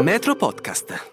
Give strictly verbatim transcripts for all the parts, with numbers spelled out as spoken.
Metro Podcast.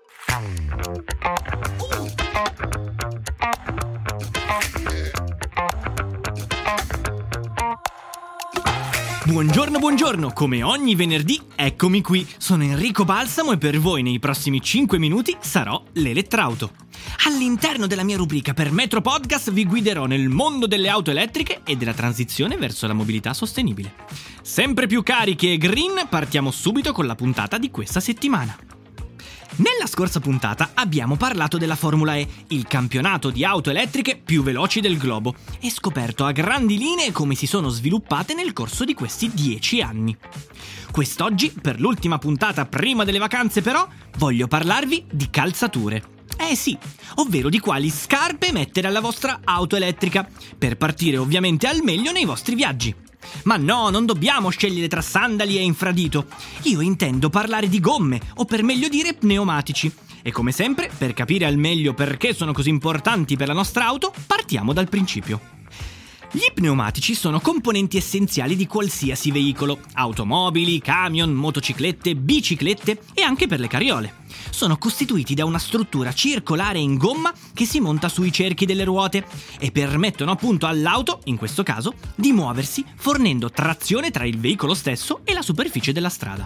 Buongiorno, buongiorno, come ogni venerdì, eccomi qui, sono Enrico Balsamo e per voi nei prossimi cinque minuti sarò l'Elettrauto. All'interno della mia rubrica per Metro Podcast vi guiderò nel mondo delle auto elettriche e della transizione verso la mobilità sostenibile. Sempre più cariche e green, partiamo subito con la puntata di questa settimana. Nella scorsa puntata abbiamo parlato della Formula E, il campionato di auto elettriche più veloci del globo, e scoperto a grandi linee come si sono sviluppate nel corso di questi dieci anni. Quest'oggi, per l'ultima puntata prima delle vacanze però, voglio parlarvi di calzature. Eh sì, ovvero di quali scarpe mettere alla vostra auto elettrica, per partire ovviamente al meglio nei vostri viaggi. Ma no, non dobbiamo scegliere tra sandali e infradito. Io intendo parlare di gomme, o per meglio dire pneumatici. E come sempre, per capire al meglio perché sono così importanti per la nostra auto, partiamo dal principio. Gli pneumatici sono componenti essenziali di qualsiasi veicolo: automobili, camion, motociclette, biciclette e anche per le carriole. Sono costituiti da una struttura circolare in gomma che si monta sui cerchi delle ruote e permettono appunto all'auto, in questo caso, di muoversi fornendo trazione tra il veicolo stesso e la superficie della strada.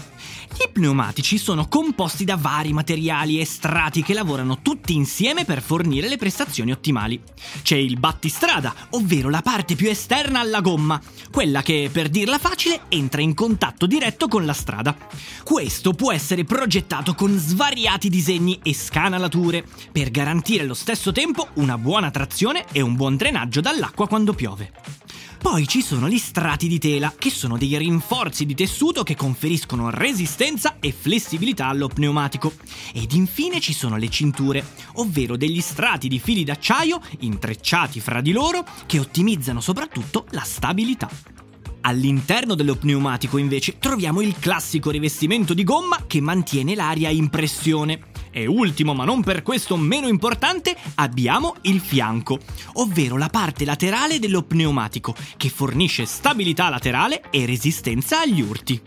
I pneumatici sono composti da vari materiali e strati che lavorano tutti insieme per fornire le prestazioni ottimali. C'è il battistrada, ovvero la parte più esterna alla gomma, quella che, per dirla facile, entra in contatto diretto con la strada. Questo può essere progettato con svariati disegni e scanalature per garantire allo stesso tempo una buona trazione e un buon drenaggio dall'acqua quando piove. Poi ci sono gli strati di tela, che sono dei rinforzi di tessuto che conferiscono resistenza e flessibilità allo pneumatico. Ed infine ci sono le cinture, ovvero degli strati di fili d'acciaio intrecciati fra di loro che ottimizzano soprattutto la stabilità. All'interno dello pneumatico invece troviamo il classico rivestimento di gomma che mantiene l'aria in pressione. E ultimo, ma non per questo meno importante, abbiamo il fianco, ovvero la parte laterale dello pneumatico, che fornisce stabilità laterale e resistenza agli urti.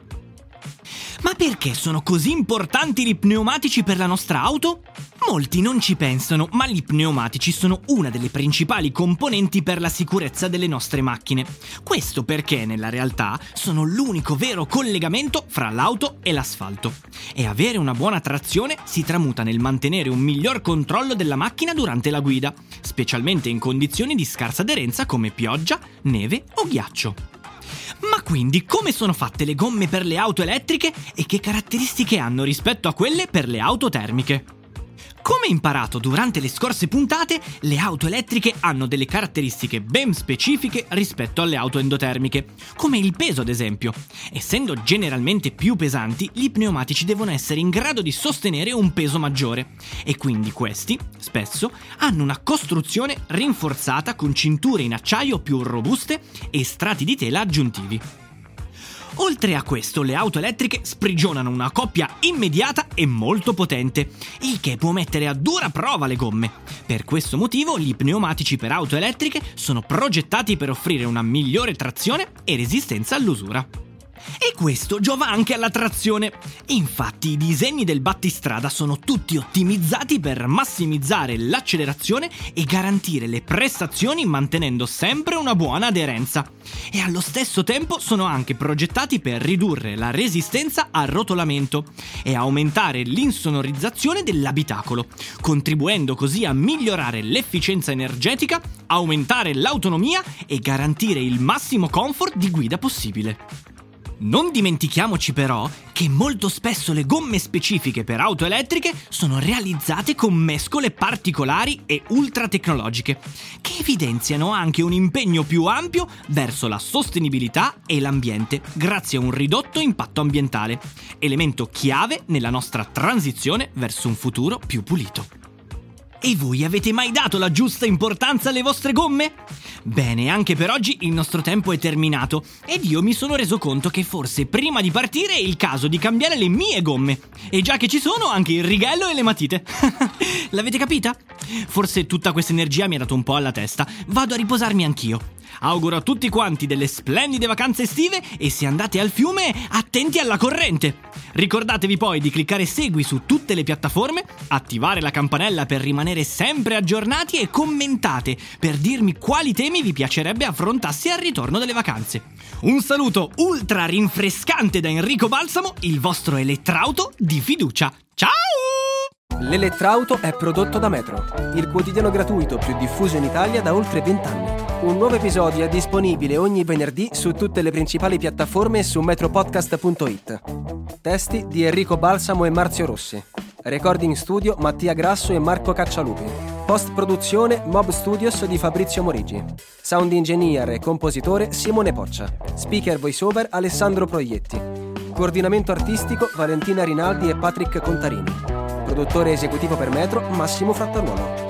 Ma perché sono così importanti i pneumatici per la nostra auto? Molti non ci pensano, ma gli pneumatici sono una delle principali componenti per la sicurezza delle nostre macchine. Questo perché, nella realtà, sono l'unico vero collegamento fra l'auto e l'asfalto. E avere una buona trazione si tramuta nel mantenere un miglior controllo della macchina durante la guida, specialmente in condizioni di scarsa aderenza come pioggia, neve o ghiaccio. Ma quindi come sono fatte le gomme per le auto elettriche e che caratteristiche hanno rispetto a quelle per le auto termiche? Come imparato durante le scorse puntate, le auto elettriche hanno delle caratteristiche ben specifiche rispetto alle auto endotermiche, come il peso ad esempio. Essendo generalmente più pesanti, gli pneumatici devono essere in grado di sostenere un peso maggiore e quindi questi, spesso, hanno una costruzione rinforzata con cinture in acciaio più robuste e strati di tela aggiuntivi. Oltre a questo, le auto elettriche sprigionano una coppia immediata e molto potente, il che può mettere a dura prova le gomme. Per questo motivo, gli pneumatici per auto elettriche sono progettati per offrire una migliore trazione e resistenza all'usura. E questo giova anche alla trazione. Infatti i disegni del battistrada sono tutti ottimizzati per massimizzare l'accelerazione e garantire le prestazioni mantenendo sempre una buona aderenza. E allo stesso tempo sono anche progettati per ridurre la resistenza al rotolamento e aumentare l'insonorizzazione dell'abitacolo, contribuendo così a migliorare l'efficienza energetica, aumentare l'autonomia e garantire il massimo comfort di guida possibile. Non dimentichiamoci però che molto spesso le gomme specifiche per auto elettriche sono realizzate con mescole particolari e ultra tecnologiche, che evidenziano anche un impegno più ampio verso la sostenibilità e l'ambiente, grazie a un ridotto impatto ambientale, elemento chiave nella nostra transizione verso un futuro più pulito. E voi avete mai dato la giusta importanza alle vostre gomme? Bene, anche per oggi il nostro tempo è terminato ed io mi sono reso conto che forse prima di partire è il caso di cambiare le mie gomme. E già che ci sono, anche il righello e le matite. L'avete capita? Forse tutta questa energia mi ha dato un po' alla testa. Vado a riposarmi anch'io. Auguro a tutti quanti delle splendide vacanze estive e se andate al fiume, attenti alla corrente. Ricordatevi poi di cliccare segui su tutte le piattaforme, attivare la campanella per rimanere sempre aggiornati e commentate per dirmi quali temi vi piacerebbe affrontassi al ritorno delle vacanze. Un saluto ultra rinfrescante da Enrico Balsamo, il vostro elettrauto di fiducia. Ciao! L'Elettrauto è prodotto da Metro, il quotidiano gratuito più diffuso in Italia da oltre vent'anni. Un nuovo episodio è disponibile ogni venerdì su tutte le principali piattaforme e su metropodcast punto it. Testi di Enrico Balsamo e Marzio Rossi. Recording studio Mattia Grasso e Marco Caccialupi. Post-produzione Mob Studios di Fabrizio Morigi. Sound engineer e compositore Simone Poccia. Speaker voiceover Alessandro Proietti. Coordinamento artistico Valentina Rinaldi e Patrick Contarini. Produttore esecutivo per Metro Massimo Frattaruolo.